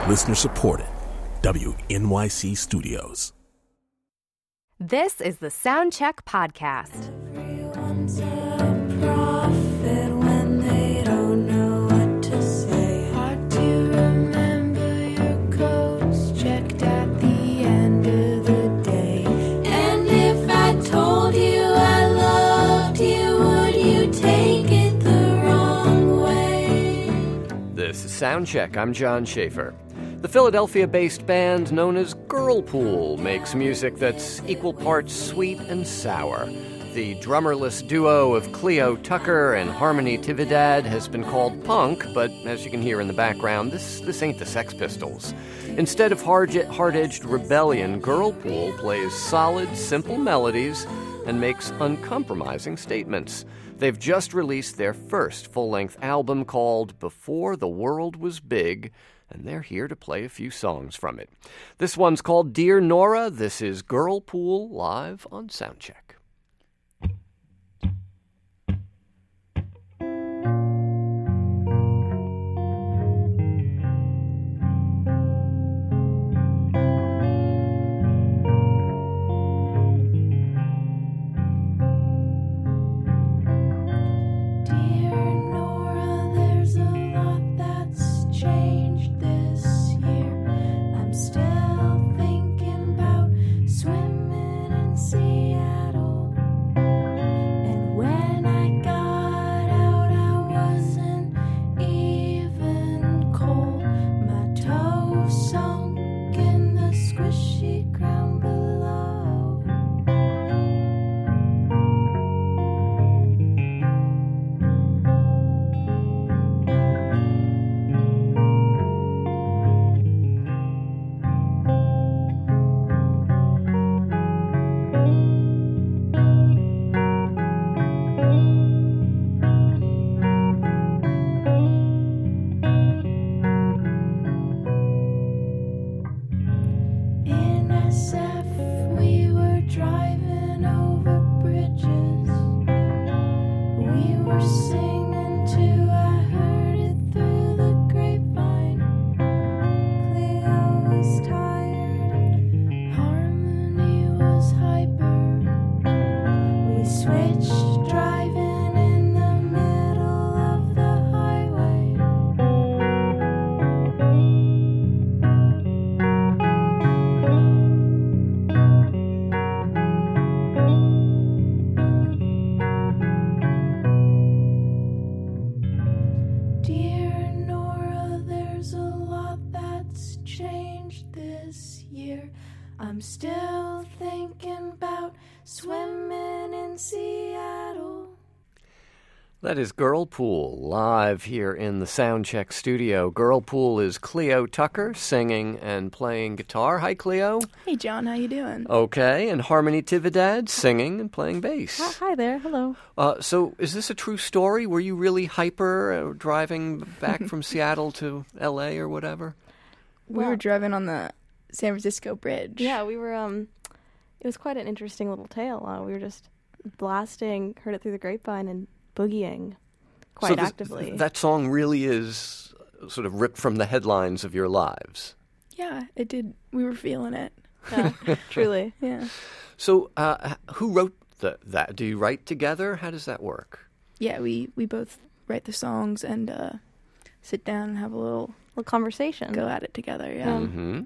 Listener supported. WNYC Studios. This is the Soundcheck Podcast. Everyone's a prophet when they don't know what to say. Hard to remember your codes checked at the end of the day. And if I told you I loved you, would you take it the wrong way? This is Soundcheck. I'm John Schaefer. The Philadelphia-based band known as Girlpool makes music that's equal parts sweet and sour. The drummerless duo of Cleo Tucker and Harmony Tividad has been called punk, but as you can hear in the background, this ain't the Sex Pistols. Instead of hard-edged rebellion, Girlpool plays solid, simple melodies and makes uncompromising statements. They've just released their first full-length album called Before the World Was Big, and they're here to play a few songs from it. This one's called Dear Nora. This is Girlpool live on Soundcheck. I'm still thinking about swimming in Seattle. That is Girlpool, live here in the Soundcheck studio. Girlpool is Cleo Tucker, singing and playing guitar. Hi, Cleo. Hey, John. How you doing? Okay, and Harmony Tividad, singing and playing bass. Hi there. Hello. So is this a true story? Were you really hyper driving back from Seattle to L.A. or whatever? We were driving on the San Francisco Bridge. Yeah, we were, it was quite an interesting little tale. We were just blasting, heard it through the grapevine and boogieing quite actively. That song really is sort of ripped from the headlines of your lives. Yeah, it did. We were feeling it. Yeah, truly. Yeah. So who wrote that? Do you write together? How does that work? Yeah, we both write the songs and sit down and have a little conversation. Go at it together, yeah. Mm-hmm.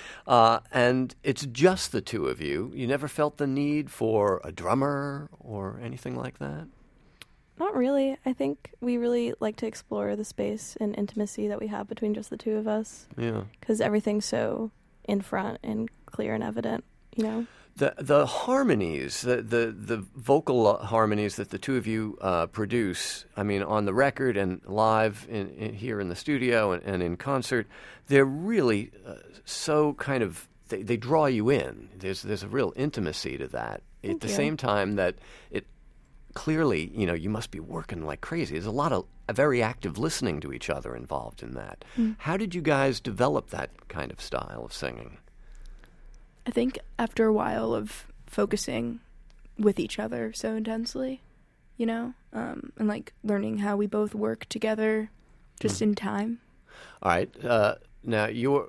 And it's just the two of you. You never felt the need for a drummer or anything like that? Not really. I think we really like to explore the space and intimacy that we have between just the two of us. Yeah. Because everything's so in front and clear and evident, you know? The harmonies, the vocal harmonies that the two of you produce, I mean, on the record and live here in the studio and in concert, they're really so kind of, they draw you in. There's a real intimacy to that. At the same time that it clearly, you know, you must be working like crazy. There's a lot of very active listening to each other involved in that. Mm. How did you guys develop that kind of style of singing? I think after a while of focusing with each other so intensely, you know, and like learning how we both work together just in time. All right. Now,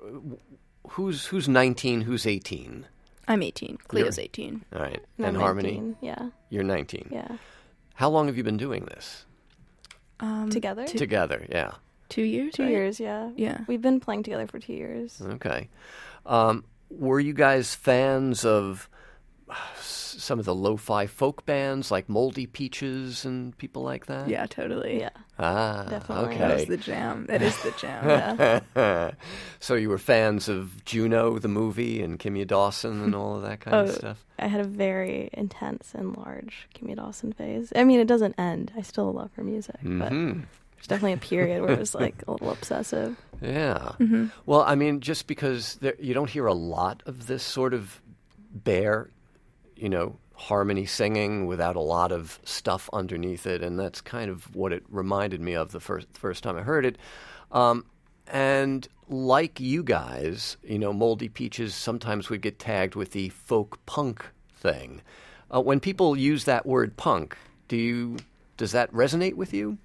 who's 19, who's 18? I'm 18. Cleo's 18. All right. And And I'm Harmony? 19, yeah. You're 19. Yeah. How long have you been doing this? Together? Together, yeah. 2 years. 2 right? years, yeah. Yeah. We've been playing together for 2 years. Okay. Were you guys fans of some of the lo-fi folk bands like Moldy Peaches and people like that? Yeah, totally. Yeah. Ah, Definitely. That is okay. the jam. That is the jam. Yeah. So you were fans of Juno, the movie, and Kimya Dawson and all of that kind of stuff? I had a very intense and large Kimya Dawson phase. I mean, it doesn't end. I still love her music, but there's definitely a period where it was like a little obsessive. Yeah. Well, I mean, just because you don't hear a lot of this sort of bare, harmony singing without a lot of stuff underneath it, and that's kind of what it reminded me of the first time I heard it. And like you guys, Moldy Peaches sometimes would get tagged with the folk punk thing. When people use that word punk, does that resonate with you?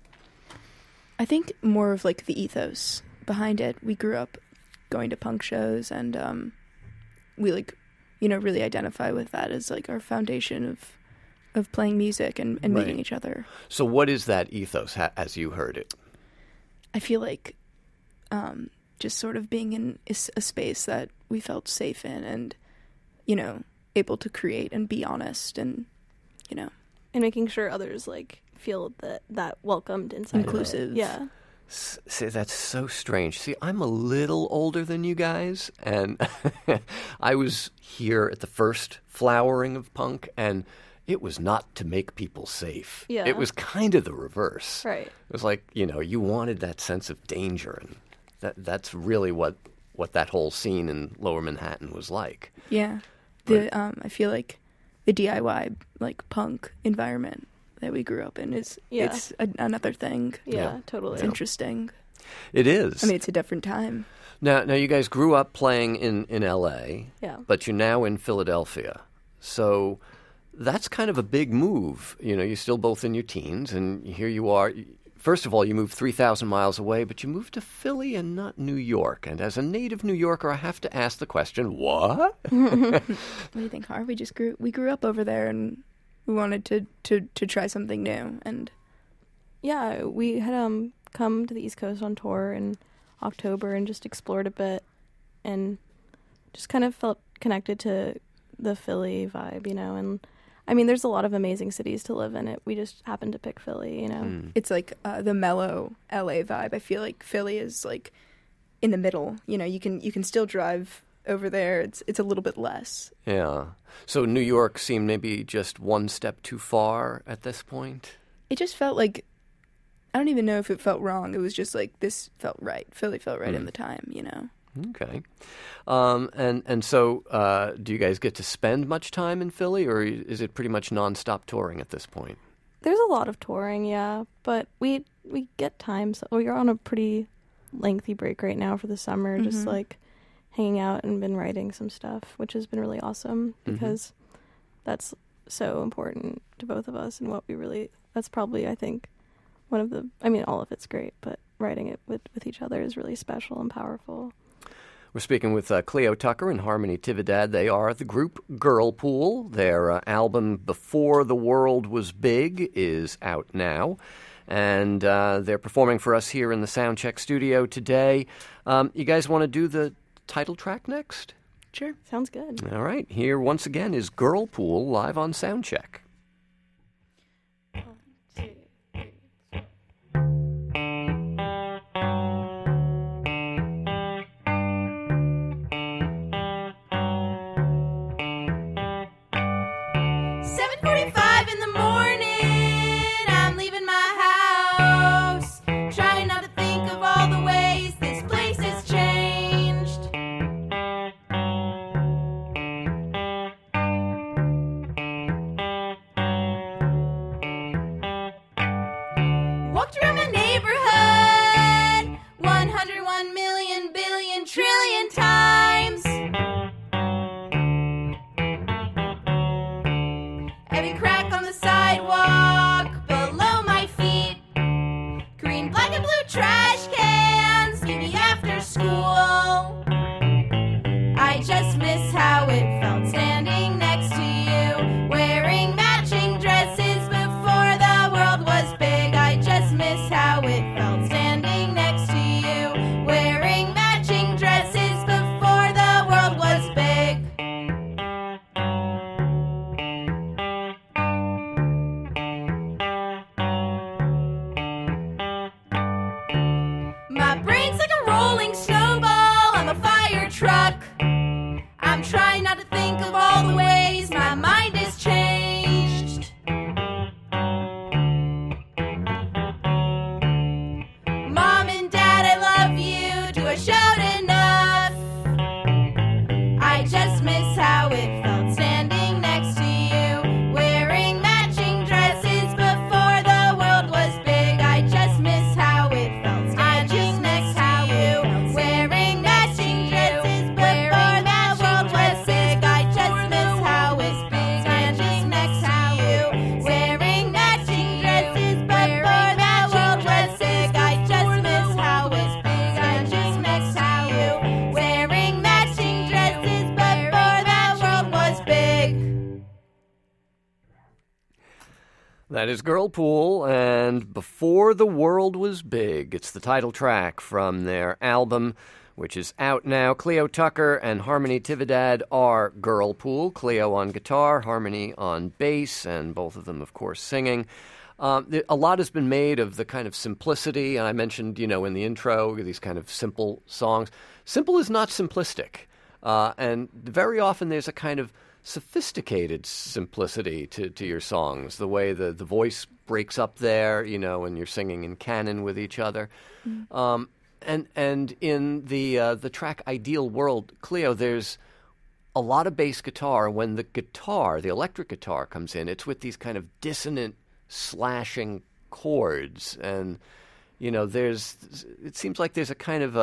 I think more of like the ethos behind it. We grew up going to punk shows, and we really identify with that as like our foundation of playing music and Right. meeting each other. So what is that ethos as you heard it? I feel like just sort of being in a space that we felt safe in, and able to create and be honest, and And making sure others like feel that welcomed inside of it. Inclusive. Yeah. See, that's so strange. See, I'm a little older than you guys, and I was here at the first flowering of punk, and it was not to make people safe. Yeah. It was kind of the reverse. Right. It was like, you wanted that sense of danger, and that's really what that whole scene in Lower Manhattan was like. yeah. I feel like the DIY like punk environment that we grew up in it's another thing. Yeah, Yeah. totally. It's interesting. It is. I mean, it's a different time. Now you guys grew up playing in L.A., Yeah. but you're now in Philadelphia. So that's kind of a big move. You're still both in your teens, and here you are. First of all, you moved 3,000 miles away, but you moved to Philly and not New York. And as a native New Yorker, I have to ask the question, what? What do you think, Har? We grew up over there, and we wanted to try something new. And Yeah, we had come to the East Coast on tour in October and just explored a bit and just kind of felt connected to the Philly vibe, and I mean, there's a lot of amazing cities to live in. We just happened to pick Philly, it's like the mellow LA vibe. I feel like Philly is like in the middle. You can still drive over there. It's a little bit less. Yeah. So New York seemed maybe just one step too far at this point? It just felt like, I don't even know if it felt wrong. It was just like, this felt right. Philly felt right in the time, Okay. And so do you guys get to spend much time in Philly, or is it pretty much nonstop touring at this point? There's a lot of touring, yeah, but we get time. So we're on a pretty lengthy break right now for the summer, just like hanging out and been writing some stuff, which has been really awesome because that's so important to both of us and what we really, that's probably, I think, all of it's great, but writing it with each other is really special and powerful. We're speaking with Cleo Tucker and Harmony Tividad. They are the group Girlpool. Their album Before the World Was Big is out now, and they're performing for us here in the Soundcheck studio today. You guys want to do the title track next? Sure. Sounds good. All right. Here once again is Girlpool live on Soundcheck. Trash cans, meet me after school. how it felt standing next to you, wearing matching dresses before the world was big. My brain's like a rolling snowball, I'm a fire truck. I'm trying not to think of all the ways my mind is changed. Mom and Dad, I love you. Do I shout enough? I just miss how it felt standing next to you, wearing matching dresses before the world was big. I just miss how it felt standing next to you, wearing matching dresses before the world was big. I just miss how it felt standing next to you, wearing matching dresses before the world was big. I just miss how it felt standing next to you, wearing matching dresses before the world was big. That is Girlpool and Before the World Was Big. It's the title track from their album, which is out now. Cleo Tucker and Harmony Tividad are Girlpool. Cleo on guitar, Harmony on bass, and both of them, of course, singing. A lot has been made of the kind of simplicity, and I mentioned, in the intro, these kind of simple songs. Simple is not simplistic, and very often there's a kind of sophisticated simplicity to your songs, the way the voice breaks up there, when you're singing in canon with each other. And in the track Ideal World, Cleo, there's a lot of bass guitar. When the electric guitar comes in, it's with these kind of dissonant, slashing chords. And, it seems like there's a kind of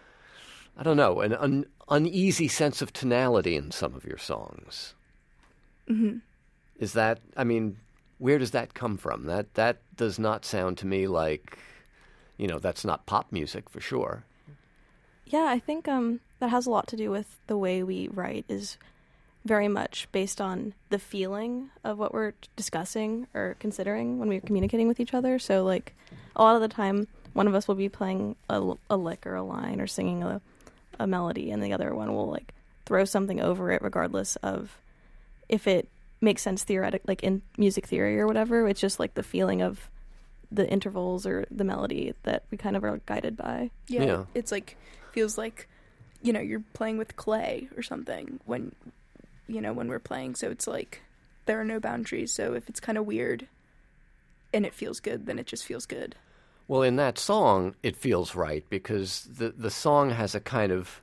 an uneasy sense of tonality in some of your songs. Mm-hmm. Is that, where does that come from? That does not sound to me like, that's not pop music for sure. Yeah, I think that has a lot to do with the way we write is very much based on the feeling of what we're discussing or considering when we're communicating with each other. So, like, a lot of the time, one of us will be playing a lick or a line or singing a melody, and the other one will, like, throw something over it regardless of if it makes sense like in music theory or whatever. It's just, like, the feeling of the intervals or the melody that we kind of are guided by. Yeah. It's like, feels like, you're playing with clay or something when we're playing. So it's like, there are no boundaries. So if it's kind of weird and it feels good, then it just feels good. Well, in that song, it feels right because the song has a kind of,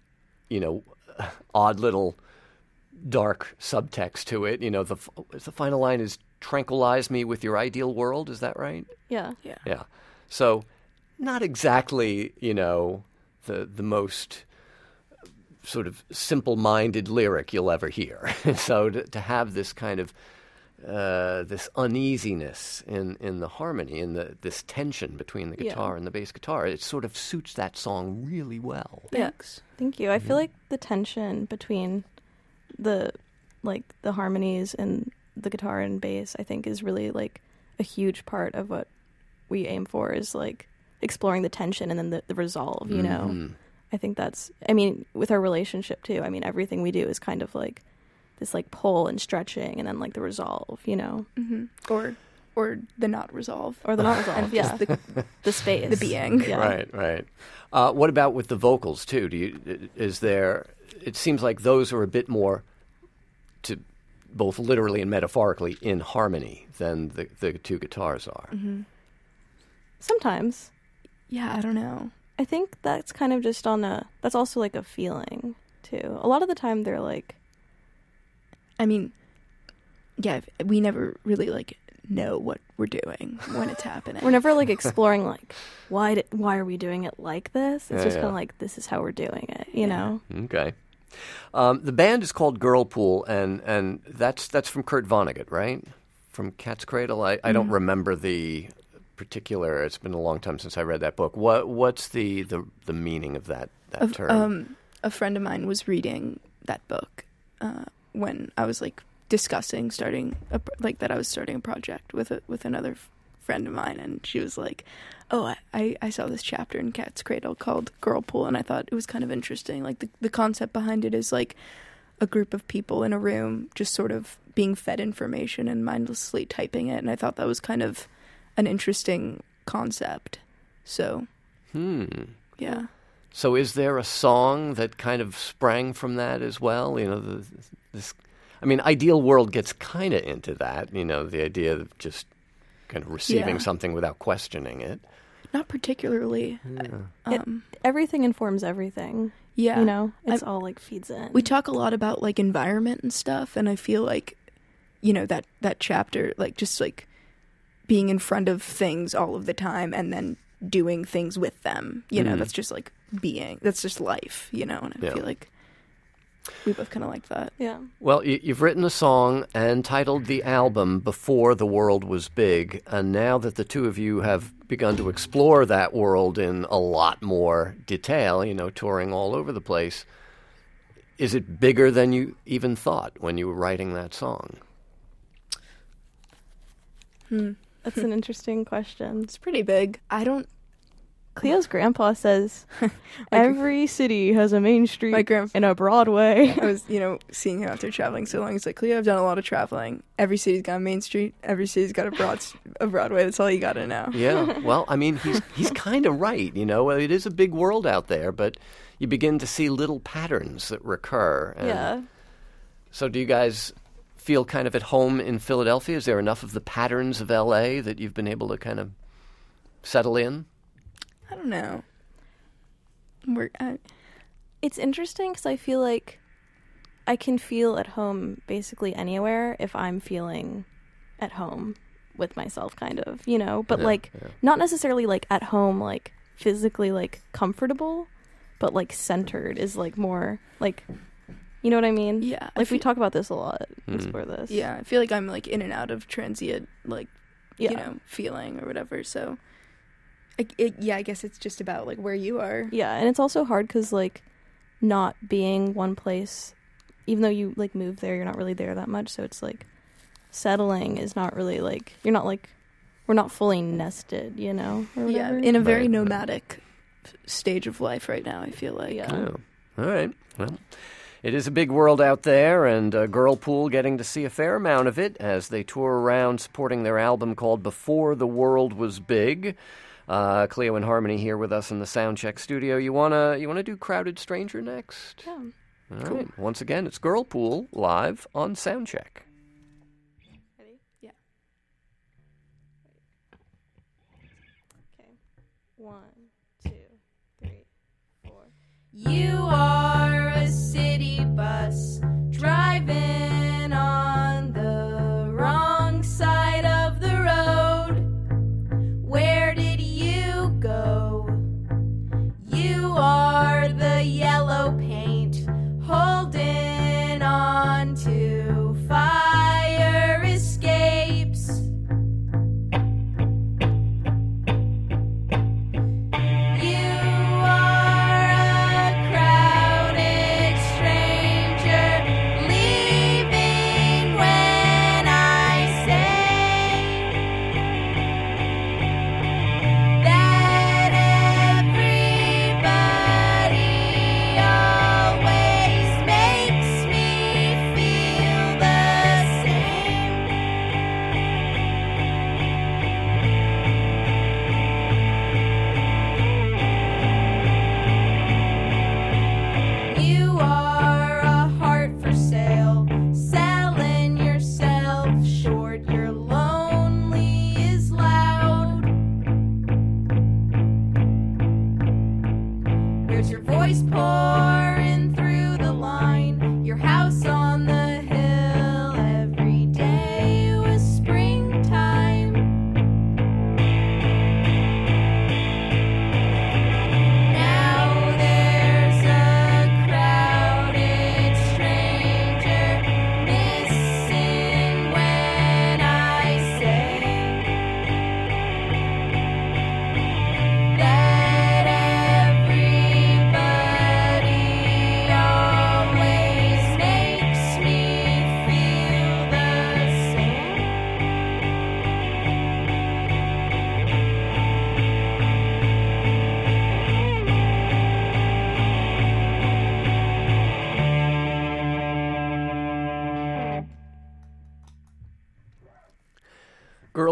odd little dark subtext to it. The final line is tranquilize me with your ideal world. Is that right? Yeah. Yeah. So not exactly, the most sort of simple-minded lyric you'll ever hear. So to have this kind of this uneasiness in the harmony, in this tension between the guitar and the bass guitar, it sort of suits that song really well. Thanks. Thank you. I feel like the tension between the harmonies and the guitar and bass, I think, is really like a huge part of what we aim for, is like exploring the tension and then the resolve, I think that's, with our relationship too, everything we do is kind of like this like pull and stretching and then like the resolve, Mm-hmm. Or the not resolve. Or the not resolve, yeah. The space. The being. Yeah. Right. What about with the vocals too? It seems like those are a bit more, to both literally and metaphorically, in harmony than the two guitars are. Mm-hmm. Sometimes. Yeah, I don't know. I think that's kind of just that's also like a feeling too. A lot of the time they're like, we never really like know what we're doing when it's happening. We're never like exploring like why are we doing it like this? It's just kind of like, this is how we're doing it, you know? Okay. The band is called Girlpool, and that's from Kurt Vonnegut, right? From Cat's Cradle. I don't remember the particular. It's been a long time since I read that book. What's the meaning of that term? A friend of mine was reading that book when I was like discussing starting a project with another friend of mine, and she was like, oh, I saw this chapter in Cat's Cradle called Girl Pool, and I thought it was kind of interesting. Like, the concept behind it is, like, a group of people in a room just sort of being fed information and mindlessly typing it, and I thought that was kind of an interesting concept. So, yeah. So is there a song that kind of sprang from that as well? You know, Ideal World gets kind of into that, you know, the idea of just kind of receiving something without questioning it. Not particularly. Yeah. Everything informs everything. Yeah. You know, it's all like feeds in. We talk a lot about like environment and stuff, and I feel like, you know, that chapter, like just like being in front of things all of the time and then doing things with them, you know, that's just like being, that's just life, you know, and I feel like we both kind of like that. Yeah. Well, you've written a song and titled the album Before the World Was Big, and now that the two of you have begun to explore that world in a lot more detail, you know, touring all over the place, is it bigger than you even thought when you were writing that song? That's an interesting question. It's pretty big. Cleo's grandpa says every city has a main street and a Broadway. I was, you know, seeing him after traveling so long. He's like, Cleo, I've done a lot of traveling. Every city's got a main street. Every city's got a Broadway. That's all you got to know. Yeah. Well, I mean, he's kind of right. You know, it is a big world out there, but you begin to see little patterns that recur. And so do you guys feel kind of at home in Philadelphia? Is there enough of the patterns of L.A. that you've been able to kind of settle in? I don't know. It's interesting because I feel like I can feel at home basically anywhere if I'm feeling at home with myself, kind of, you know, but not necessarily like at home, like physically like comfortable, but like centered is like more like, you know what I mean? Yeah. Like we talk about this a lot. Explore this. Yeah. I feel like I'm like in and out of transient, like, you know, feeling or whatever. So I guess it's just about like where you are. Yeah. And it's also hard because like not being one place, even though you like move there, you're not really there that much. So it's like settling is not really like, you're not like, we're not fully nested, you know? Or whatever. Yeah. In a very nomadic stage of life right now, I feel like. Yeah. Oh. All right. Well, it is a big world out there, and Girl Pool getting to see a fair amount of it as they tour around supporting their album called Before the World Was Big. Cleo and Harmony here with us in the Soundcheck studio. You wanna do Crowded Stranger next? Yeah. All right. Once again, it's Girl Pool live on Soundcheck. Ready? Yeah. Okay. 1, 2, 3, 4. You are a city bus driving on the wrong side of the road. Where did you go? You are the yellow paint holding on to fire escapes. You are a crowded stranger leaving when I say that everybody always makes me feel the same. You are a heart for sale, selling yourself short. You're lonely is loud. Here's your voice pouring through the line. Your house on the hill every day was springtime. Now there's a crowded stranger missing when I say that everybody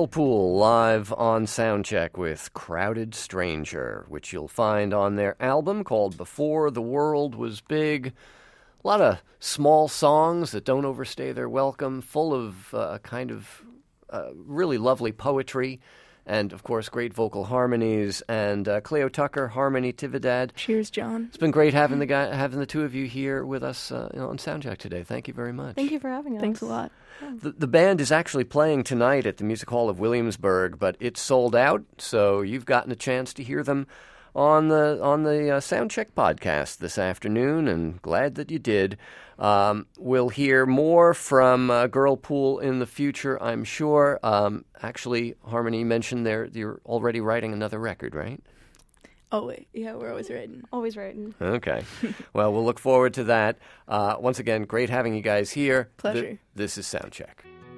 Girlpool live on Soundcheck with Crowded Stranger, which you'll find on their album called Before the World Was Big. A lot of small songs that don't overstay their welcome, full of really lovely poetry, and, of course, great vocal harmonies. And Cleo Tucker, Harmony Tividad. Cheers, John. It's been great having the two of you here with us on Soundcheck today. Thank you very much. Thank you for having us. Thanks a lot. The band is actually playing tonight at the Music Hall of Williamsburg, but it's sold out, so you've gotten a chance to hear them on the Soundcheck podcast this afternoon, and glad that you did. We'll hear more from Girlpool in the future, I'm sure. Actually, Harmony mentioned you're already writing another record, right? Oh, wait. Yeah, we're always writing. Always writing. Okay. Well, we'll look forward to that. Once again, great having you guys here. Pleasure. This is Soundcheck.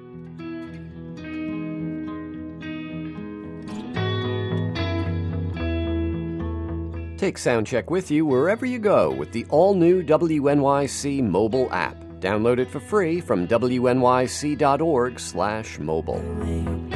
Take Soundcheck with you wherever you go with the all-new WNYC mobile app. Download it for free from wnyc.org/mobile.